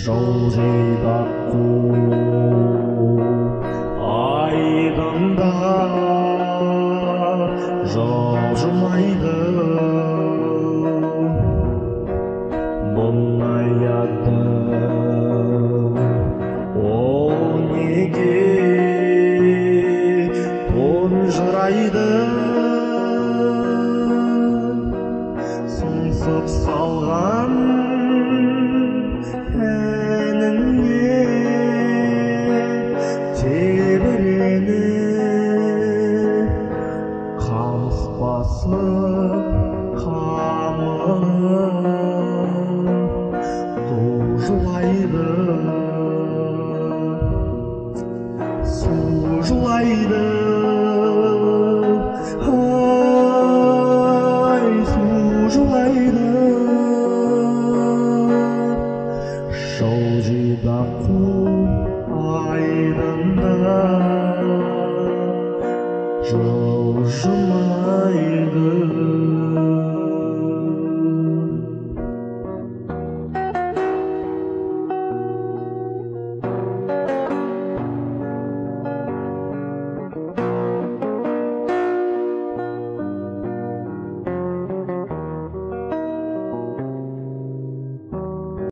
받고 아이던가 жылжымайды мұңаяды ол неге тұнжырайды сыңсып салған әніңе тебіреніп қамыс басып қамығып су жылайды су жылайды ай су жылайды жылжидаку айдында жылжымайды